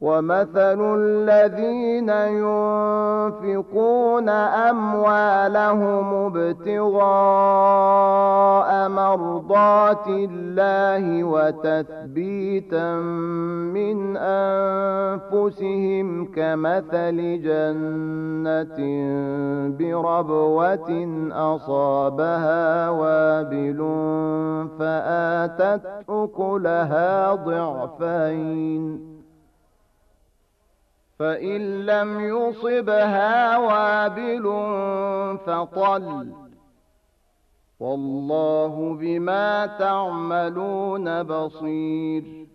ومثل الذين ينفقون أموالهم ابتغاء مرضات الله وتثبيتا من أنفسهم كمثل جنة بربوة أصابها وابل فآتت أكلها ضعفين فإن لم يصبها وابل فطل والله بما تعملون بصير